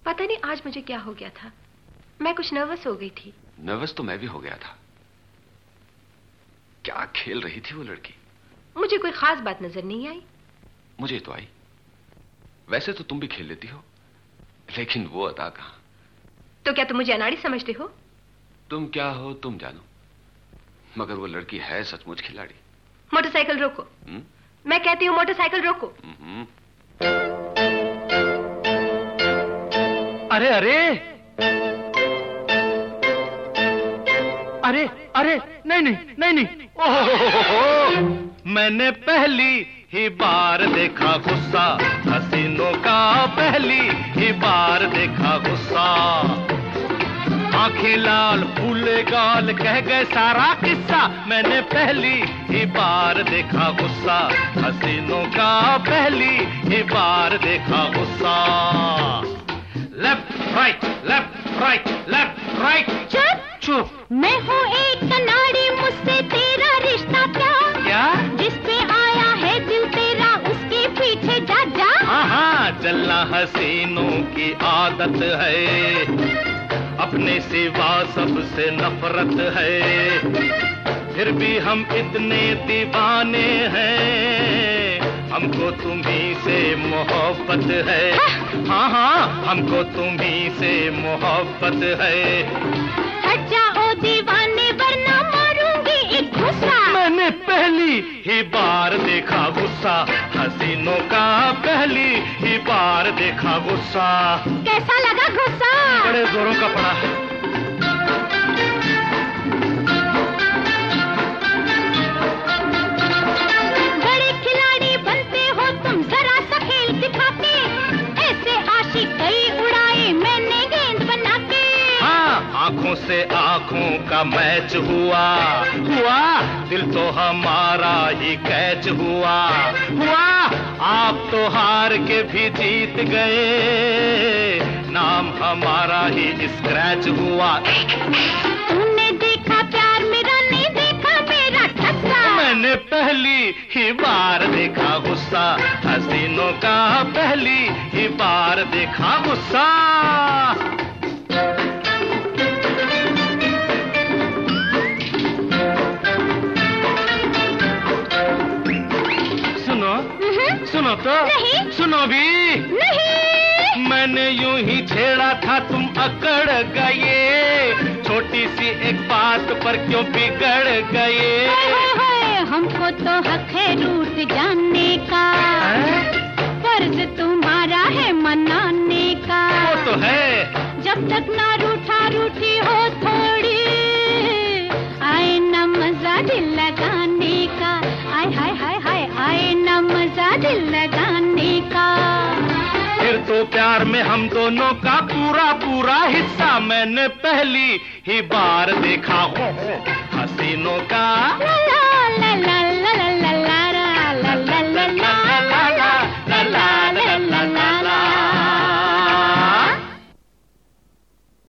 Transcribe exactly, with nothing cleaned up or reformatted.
पता नहीं आज मुझे क्या हो गया था, मैं कुछ नर्वस हो गई थी। नर्वस तो मैं भी हो गया था। क्या खेल रही थी वो लड़की? मुझे कोई खास बात नजर नहीं आई। मुझे तो आई। वैसे तो तुम भी खेल लेती हो, लेकिन वो अदा कहां। तो क्या तुम मुझे अनाड़ी समझते हो? तुम क्या हो तुम जानो, मगर वो लड़की है सचमुच खिलाड़ी। मोटरसाइकिल रोको। हुँ? मैं कहती हूँ मोटरसाइकिल रोको। अरे अरे अरे अरे नहीं नहीं नहीं नहीं ओह, मैंने पहली ही बार देखा गुस्सा, हसीनों का पहली ही बार देखा गुस्सा। आंखें लाल फूले गाल कह गए सारा किस्सा, मैंने पहली ही बार देखा गुस्सा, हसीनों का पहली ही बार देखा गुस्सा। Left right left right left right. चुप चुप। मैं हूँ एक कनाड़ी, मुझसे तेरा रिश्ता क्या? क्या? जिस पे आया है दिल तेरा उसके पीछे जा जा। हाँ हाँ, जलना हसीनों की आदत है, अपने सिवा सबसे नफरत है, फिर भी हम इतने दीवाने हैं, हमको तुम्ही से मोहब्बत है। हाँ हाँ, हमको तुम्ही से मोहब्बत है। हट जाओ दीवाने वरना मारूंगी एक गुस्सा। मैंने पहली ही बार देखा गुस्सा, हसीनों का पहली ही बार देखा गुस्सा। कैसा लगा गुस्सा? बड़े जोरों का पड़ा। बड़े खिलाड़ी बनते हो तुम, जरा सा खेल दिखा के, ऐसे आशिक कई उड़ाए मैंने गेंद बना के। हाँ, आंखों से आंखों का मैच हुआ हुआ, दिल तो हमारा ही कैच हुआ हुआ। आप तो हार के भी जीत गए, नाम हमारा ही स्क्रैच हुआ। तूने देखा प्यार मेरा, नहीं देखा मेरा ठस्सा। मैंने पहली ही बार देखा गुस्सा, हसीनों का पहली ही बार देखा गुस्सा। सुनो सुनो तो नहीं। सुनो भी नहीं। मैंने यूं ही छेड़ा था तुम अकड़ गए, छोटी सी एक बात पर क्यों बिगड़ गए। हाय हाय हाय, हमको तो हक है रूठ जाने का, फर्ज तुम्हारा है मनाने का। वो तो है। जब तक ना रूठा रूठी हो थोड़ी, आए ना मजा दिल लगाने का। आय हाय हाय हाय, आए ना मजा दिल लगाने का। फिर तो प्यार में हम दोनों का पूरा पूरा हिस्सा, मैंने पहली ही बार देखा हसीनों का। ला ला ला ला